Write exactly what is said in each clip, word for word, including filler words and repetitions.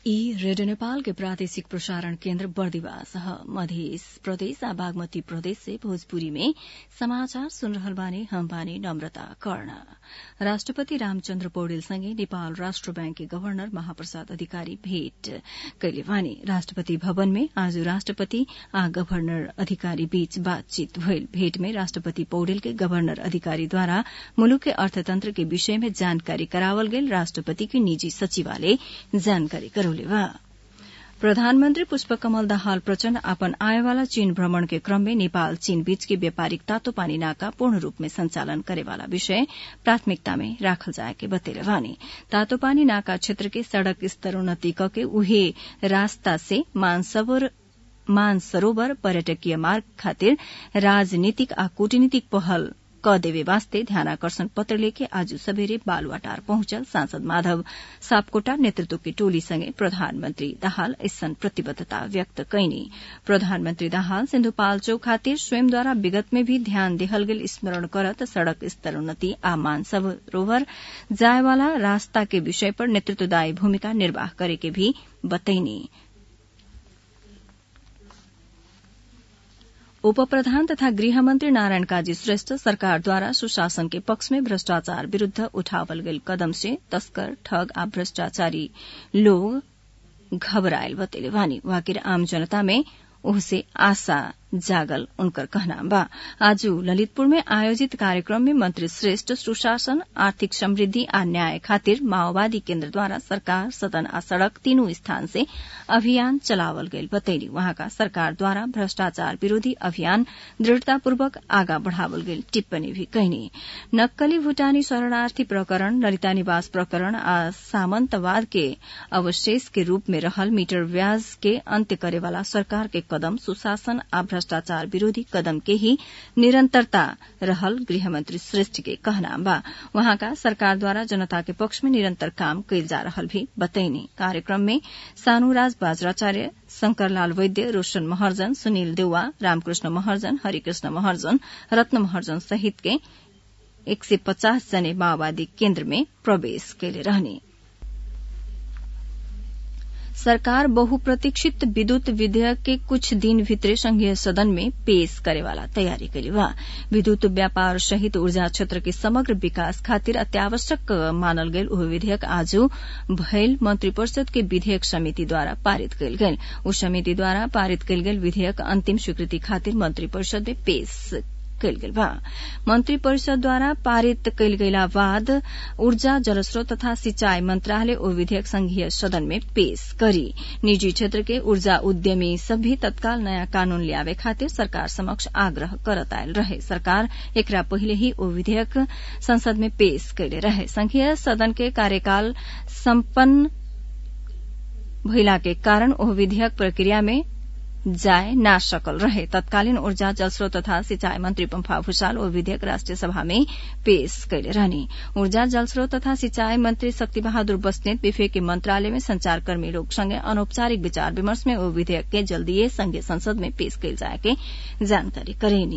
ई रेडियो नेपाल के प्रादेशिक प्रसारण केन्द्र बर्दिवास ह मध्य प्रदेश आ बागमती प्रदेश से भोजपुरी में समाचार सुन रहल बानी। हम बानी नम्रता कर्ण। राष्ट्रपति रामचन्द्र पौडेलसँगै नेपाल राष्ट्र बैंक के गवर्नर महाप्रसाद अधिकारी भेट कैले बानी। राष्ट्रपति भवन में आज राष्ट्रपति आ गवर्नर अधिकारी बीच बातचीत भइल। भेट में राष्ट्रपति पौडेल के गवर्नर अधिकारीद्वारा मुलुक के अर्थतंत्र के विषय में जानकारी करावल गेल राष्ट्रपति के निजी सचिवालय जानकारी करौले बा। प्रधानमन्त्री पुष्पकमल दाहाल प्रचण्ड अपन आएवाला चीन भ्रमण के क्रम में नेपाल चीन बीच के व्यापारिक तातोपानी नाका पूर्ण रूप में संचालन करेवाला विषय प्राथमिकता में राखल जाए के बतेले बानी। तातोपानी नाका क्षेत्र के सड़क स्तरोन्नति कके उहे रास्ता से मानसरोवर मानसरोवर पर्यटकीय मार्ग खातिर राजनीतिक आ कूटनीतिक पहल क देवे वास्ते ध्यानाकर्षण पत्र लेके आज सबेरे बालुवाटार पहुंचल सांसद माधव सापकोटा नेतृत्व की टोली संगे प्रधानमन्त्री दाहाल ऐसन प्रतिबद्धता व्यक्त कैनी। प्रधानमन्त्री दाहाल सिन्धुपाल्चोक खातिर स्वयंद्वारा विगत में भी ध्यान देहल गेल स्मरण करत सड़क स्तरोन्नति आ मानसरोवर जायवाला रास्ता के विषय पर नेतृत्वदायी भूमिका निर्वाह करे के भी बतैनी। उप प्रधान तथा गृहमन्त्री नारायण काजी श्रेष्ठ सरकारद्वारा सुशासन के पक्ष में भ्रष्टाचार विरूद्ध उठावल गेल कदम से तस्कर ठग आ भ्रष्टाचारी लोग घबरायल बतेले बानी। वाकिर आम जनता में उहसे आशा जागल उनकर कहना बा। आज ललितपुर में आयोजित कार्यक्रम में मंत्री श्रेष्ठ सुशासन आर्थिक समृद्धि आ न्याय खातिर माओवादी केन्द्र द्वारा सरकार सदन आ सड़क तीनों स्थान से अभियान चलावल गयल बतैली। वहाँका सरकार द्वारा भ्रष्टाचार विरोधी अभियान दृढ़तापूर्वक आगा बढ़ावल गेल टिप्पणी भी कहनी। नक्कली भूटानी शरणार्थी प्रकरण ललिता निवास प्रकरण आ सामंतवाद के अवशेष के रूप में रहल मीटर ब्याज के अंत्य करेवाला सरकार के कदम सुशासन आ भ्रष्टाचार विरोधी कदम के ही निरंतरता रहल गृहमंत्री श्रेष्ठ के कहना बा। वहाँका सरकार द्वारा जनता के पक्ष में निरंतर काम कैल जा रहल भी बतैनी। कार्यक्रम में सानुराज बाजराचार्य, शंकरलाल वैद्य, रोशन महर्जन, सुनील देउवा, रामकृष्ण महर्जन, हरिकृष्ण महर्जन, रत्न महर्जन सहित के एक सय पचास जने माओवादी केन्द्र में प्रवेश कैले रहने। सरकार बहुप्रतीक्षित विद्युत विधेयक के कुछ दिन भित्रे संघीय सदन में पेश करेवाला तयारी कैले बा। विद्युत व्यापार सहित ऊर्जा क्षेत्र के समग्र विकास खातिर अत्यावश्यक मानल गेल उह विधेयक आज भयल मंत्री परिषद के विधेयक समिति द्वारा पारित कैल गेल। उस समिति द्वारा पारित कैल गेल विधेयक अंतिम स्वीकृति खातिर मंत्री परिषद में पेश कैल गेल बा। मंत्री परिषद द्वारा पारित कैल गेला बाद ऊर्जा जलस्रोत तथा सिंचाई मंत्रालय ओ विधेयक संघीय सदन में पेश करी। निजी क्षेत्र के ऊर्जा उद्यमी सब भी तत्काल नया कानून ल्यावे खातिर सरकार समक्ष आग्रह करत आयल रहे। सरकार एकरा पहिले ही ओ विधेयक संसद में पेश कैले रहे। संघीय सदन के कार्यकाल सम्पन्न भइला के कारण ओ विधेयक प्रक्रिया में जाय ना सकल रहे। तत्कालीन ऊर्जा जलस्रोत तथा सिंचाई मंत्री पंफा भूषाल ओ विधेयक राष्ट्रिय सभा में पेश कैले रहने। ऊर्जा जलस्रोत तथा सिंचाई मंत्री शक्ति बहादुर बस्नेत विफे के मंत्रालय में संचारकर्मी लोग संगे अनौपचारिक विचार विमर्श में ओ विधेयक के जल्दीए संघीय संसद में पेश कैल जाए के जानकारी करेनी।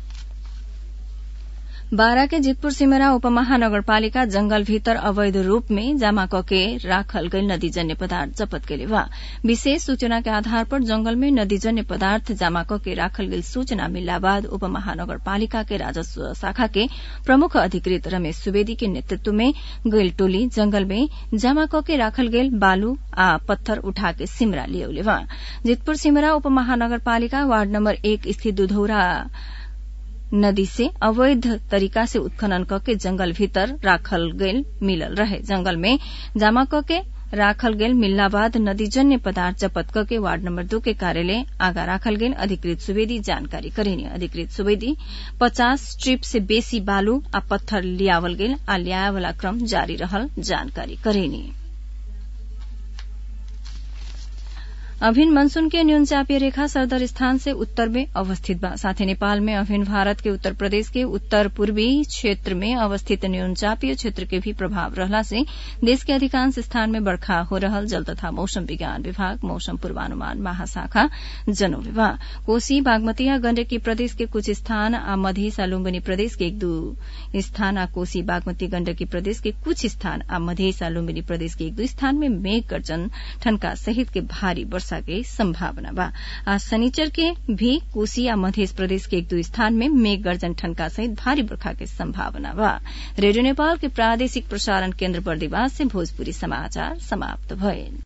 बारा के जितपुर सिमरा उपमहानगरपालिका जंगल भीतर अवैध रूप में जमा कके राखल गईल नदीजन्य पदार्थ जब्त कैले बा। विशेष सूचना के आधार पर जंगल में नदीजन्य पदार्थ जमा कके राखल गईल सूचना मिलला बाद उपमहानगरपालिका के राजस्व शाखा के प्रमुख अधिकृत रमेश सुवेदी के नेतृत्व में गईल टोली जंगल में जमा कके राखल गईल बालू आ पत्थर उठा के सिमरा लियौले बा। जितपुर सिमरा उपमहानगरपालिका वार्ड नंबर एक स्थित दुधौरा नदी से अवैध तरीका से उत्खनन करके जंगल भीतर राखल गेल मिलल रहे। जंगल में जमा करके राखल गेल मिलला बाद नदीजन्य पदार्थ जब्त करके वार्ड नंबर दो के कार्यालय आगा राखल गेल अधिकृत सुवेदी जानकारी करेनी। अधिकृत सुवेदी पचास ट्रिप से बेसी बालू आ पत्थर लियावल गेल आ लियाए वाला क्रम जारी रहल जानकारी करेनी। अभिन मनसून के न्यून चापीय रेखा सरदर स्थान से उत्तर में अवस्थित बा। साथै नेपाल में अभिन भारत के उत्तर प्रदेश के उत्तर पूर्वी क्षेत्र में अवस्थित न्यून चापीय क्षेत्र के भी प्रभाव रहला से देश के अधिकांश स्थान में बर्खा हो रहल जल तथा मौसम विज्ञान विभाग मौसम पूर्वानुमान महाशाखा जनौले बा। कोसी बागमती आ गण्डकी प्रदेश के कुछ स्थान आ मधेस आ लुम्बिनी प्रदेश के एक दू स्थान आ कोसी बागमती गण्डकी प्रदेश के कुछ स्थान आ मधेस आ लुम्बिनी प्रदेश के एक दू स्थान में मेघ गर्जन ठनका सहित के भारी वर्षा के संभावना बा। आज शनिचर के भी कोसी आ मध्य प्रदेश के एक दो स्थान में मेघ गर्जन ठनका सहित भारी बरखा के संभावना बा। रेडियो नेपाल के प्रादेशिक प्रसारण केन्द्र बर्दिवास से भोजपुरी समाचार समाप्त भइल।